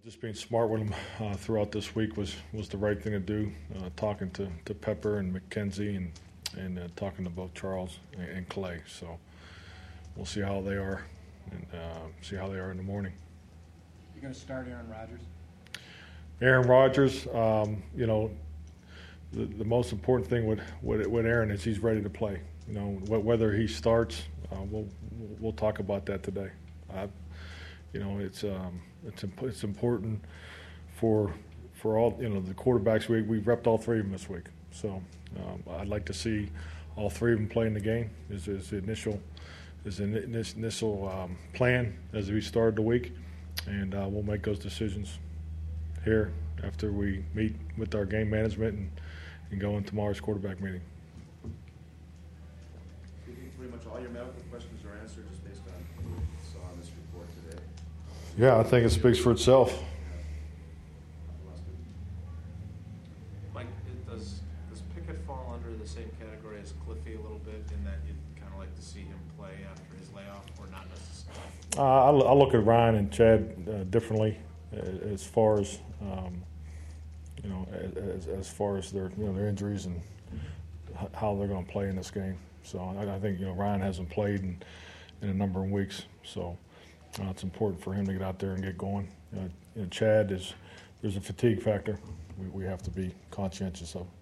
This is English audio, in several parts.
Just being smart with them throughout this week was the right thing to do. Talking to Pepper and McKenzie and talking to both Charles and Clay. So we'll see how they are and see how they are in the morning. You're going to start Aaron Rodgers? Aaron Rodgers, the most important thing with Aaron is he's ready to play. Whether he starts, we'll talk about that today. It's important for all the quarterbacks. We've repped all three of them this week, so I'd like to see all three of them play in the game. Is the initial plan as we started the week, and we'll make those decisions here after we meet with our game management and go in tomorrow's quarterback meeting. Do you think pretty much all your medical questions are answered just based on what you saw in this report today? Yeah, I think it speaks for itself. Mike, does Pickett fall under the same category as Cliffy a little bit in that you'd kind of like to see him play after his layoff, or not necessarily? I look at Ryan and Chad differently as far as as far as their injuries and how they're going to play in this game. So I think Ryan hasn't played in a number of weeks, so it's important for him to get out there and get going. Chad there's a fatigue factor we have to be conscientious of.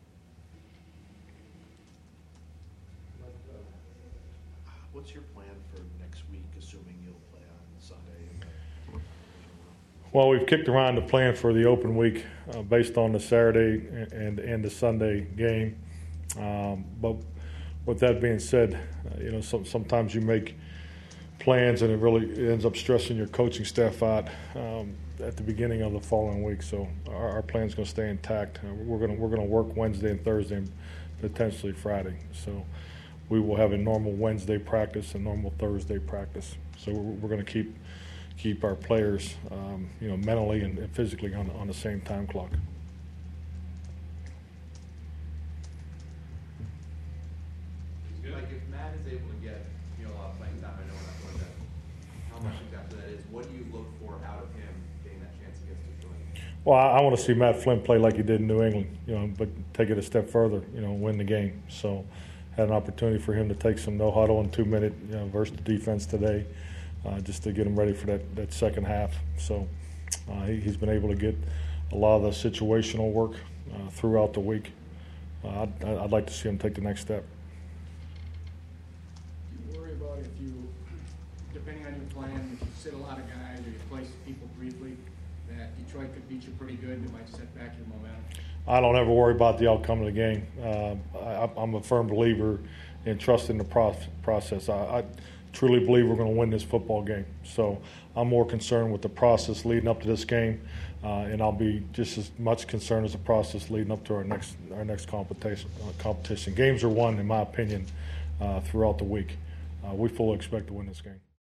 What's your plan for next week, assuming you'll play on Sunday? Well, we've kicked around the plan for the open week based on the Saturday and the Sunday game. But with that being said, sometimes you make plans and it really ends up stressing your coaching staff out at the beginning of the following week. So our plan's going to stay intact. We're going to work Wednesday and Thursday and potentially Friday. So we will have a normal Wednesday practice and normal Thursday practice. So we're going to keep our players, mentally and physically on the same time clock. Like if Matt is able to get a lot of playing time, I know we're not going to how much after that is. What do you look for out of him getting that chance against Detroit? Well, I want to see Matt Flynn play like he did in New England, but take it a step further, win the game. So had an opportunity for him to take some no huddle and 2-minute versus the defense today. Just to get him ready for that second half. So he's been able to get a lot of the situational work throughout the week. I'd like to see him take the next step. Do you worry about if you, depending on your plan, if you sit a lot of guys or you place people briefly, that Detroit could beat you pretty good and it might set back your momentum? I don't ever worry about the outcome of the game. I'm a firm believer in trusting the process. I truly believe we're going to win this football game. So I'm more concerned with the process leading up to this game, and I'll be just as much concerned as the process leading up to our next competition. Games are won, in my opinion, throughout the week. We fully expect to win this game.